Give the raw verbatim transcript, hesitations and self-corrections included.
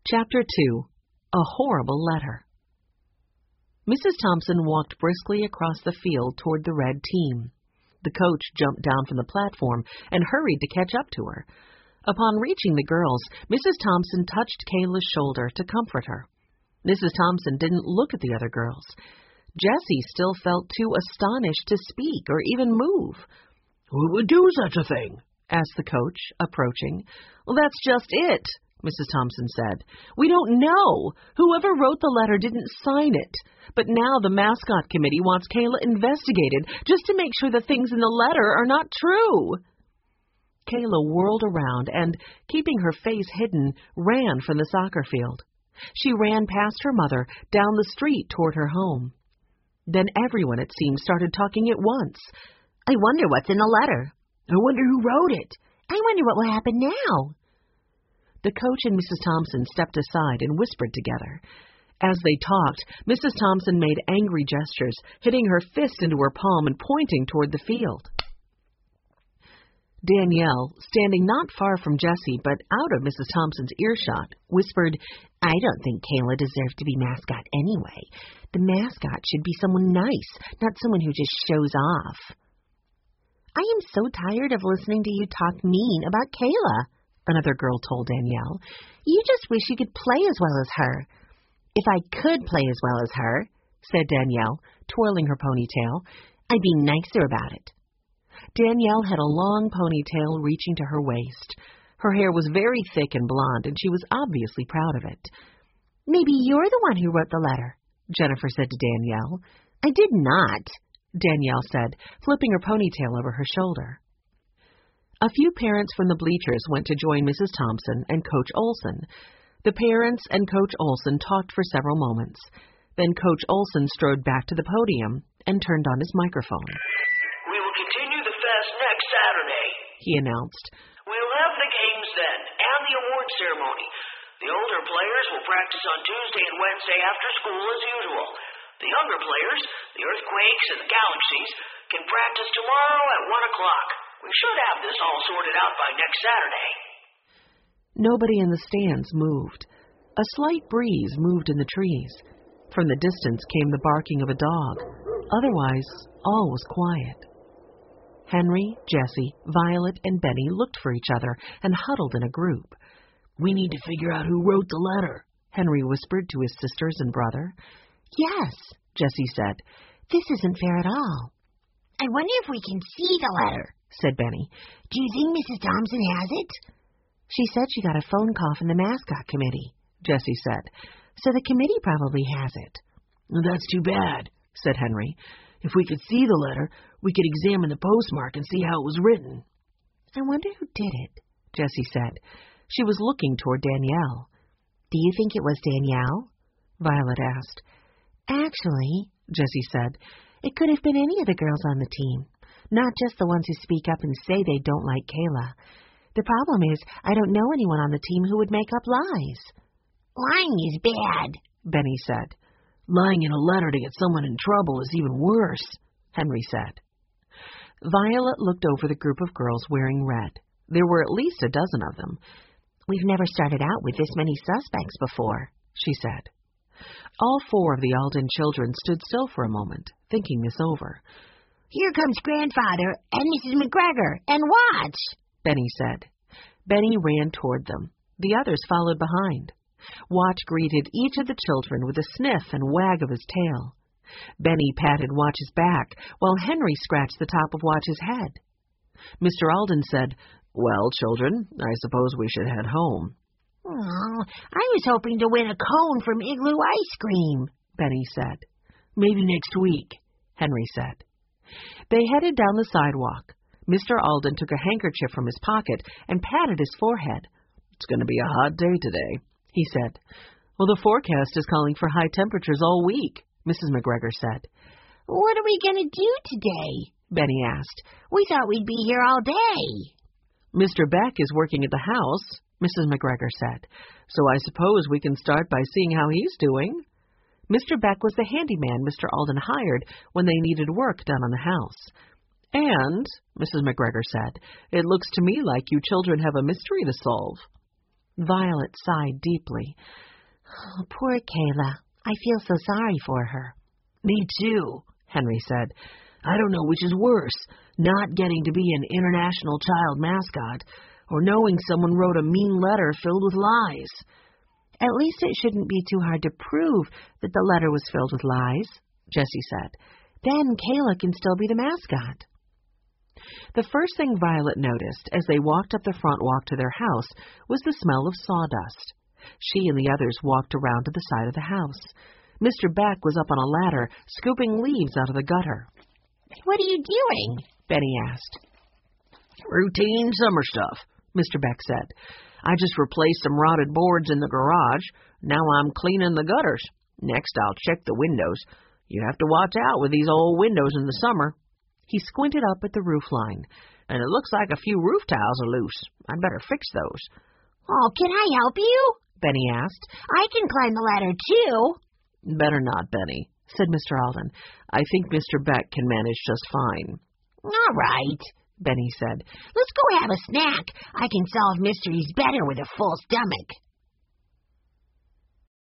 Chapter two. A Horrible Letter. Missus Thompson walked briskly across the field toward the red team. The coach jumped down from the platform and hurried to catch up to her. Upon reaching the girls, Missus Thompson touched Kayla's shoulder to comfort her. Missus Thompson didn't look at the other girls. Jessie still felt too astonished to speak or even move. "Who would do such a thing?" asked the coach, approaching. "Well, that's just it," Missus Thompson said. "We don't know. Whoever wrote the letter didn't sign it. But now the mascot committee wants Kayla investigated just to make sure the things in the letter are not true." Kayla whirled around and, keeping her face hidden, ran from the soccer field. She ran past her mother, down the street toward her home. Then everyone, it seemed, started talking at once. "I wonder what's in the letter. I wonder who wrote it. I wonder what will happen now." The coach and Missus Thompson stepped aside and whispered together. As they talked, Missus Thompson made angry gestures, hitting her fist into her palm and pointing toward the field. Danielle, standing not far from Jessie but out of Missus Thompson's earshot, whispered, "I don't think Kayla deserves to be mascot anyway. The mascot should be someone nice, not someone who just shows off." "I am so tired of listening to you talk mean about Kayla," another girl told Danielle. "You just wish you could play as well as her." "If I could play as well as her," said Danielle, twirling her ponytail, "I'd be nicer about it." Danielle had a long ponytail reaching to her waist. Her hair was very thick and blonde, and she was obviously proud of it. "Maybe you're the one who wrote the letter," Jennifer said to Danielle. "I did not," Danielle said, flipping her ponytail over her shoulder. A few parents from the bleachers went to join Missus Thompson and Coach Olson. The parents and Coach Olson talked for several moments. Then Coach Olson strode back to the podium and turned on his microphone. "We will continue the fest next Saturday," he announced. "We'll have the games then, and the award ceremony. The older players will practice on Tuesday and Wednesday after school as usual. The younger players, the Earthquakes and the Galaxies, can practice tomorrow at one o'clock. We should have this all sorted out by next Saturday." Nobody in the stands moved. A slight breeze moved in the trees. From the distance came the barking of a dog. Otherwise, all was quiet. Henry, Jessie, Violet, and Benny looked for each other and huddled in a group. "We need to figure out who wrote the letter," Henry whispered to his sisters and brother. "Yes," Jessie said. "This isn't fair at all." "I wonder if we can see the letter," said Benny. "Do you think Missus Thompson has it?" "She said she got a phone call from the mascot committee," Jessie said. "So the committee probably has it." "That's too bad," said Henry. "If we could see the letter, we could examine the postmark and see how it was written." "I wonder who did it," Jessie said. She was looking toward Danielle. "Do you think it was Danielle?" Violet asked. "Actually," Jessie said, "it could have been any of the girls on the team, not just the ones who speak up and say they don't like Kayla. The problem is, I don't know anyone on the team who would make up lies." "Lying is bad," Benny said. "Lying in a letter to get someone in trouble is even worse," Henry said. Violet looked over the group of girls wearing red. There were at least a dozen of them. "We've never started out with this many suspects before," she said. All four of the Alden children stood still for a moment, thinking this over. "Here comes Grandfather and Missus McGregor, and Watch," Benny said. Benny ran toward them. The others followed behind. Watch greeted each of the children with a sniff and wag of his tail. Benny patted Watch's back, while Henry scratched the top of Watch's head. Mister Alden said, "Well, children, I suppose we should head home." "Oh, I was hoping to win a cone from Igloo Ice Cream," Benny said. "Maybe next week," Henry said. They headed down the sidewalk. Mister Alden took a handkerchief from his pocket and patted his forehead. "It's going to be a hot day today," he said. "Well, the forecast is calling for high temperatures all week," Missus McGregor said. "What are we going to do today?" Benny asked. "We thought we'd be here all day." "Mister Beck is working at the house," Missus McGregor said, "so I suppose we can start by seeing how he's doing." Mister Beck was the handyman Mister Alden hired when they needed work done on the house. "And," Missus McGregor said, "it looks to me like you children have a mystery to solve." Violet sighed deeply. Oh, poor Kayla. I feel so sorry for her. Me too, Henry said. I don't know which is worse, not getting to be an international child mascot, or knowing someone wrote a mean letter filled with lies. At least it shouldn't be too hard to prove that the letter was filled with lies, Jessie said. Then Kayla can still be the mascot. The first thing Violet noticed as they walked up the front walk to their house was the smell of sawdust. She and the others walked around to the side of the house. Mister Beck was up on a ladder, scooping leaves out of the gutter. What are you doing? Benny asked. Routine summer stuff, Mister Beck said. I just replaced some rotted boards in the garage. Now I'm cleaning the gutters. Next I'll check the windows. You have to watch out with these old windows in the summer. He squinted up at the roof line. And it looks like a few roof tiles are loose. I'd better fix those. Oh, can I help you? Benny asked. I can climb the ladder, too. Better not, Benny, said Mister Alden. I think Mister Beck can manage just fine. All right, Benny said. Let's go have a snack. I can solve mysteries better with a full stomach.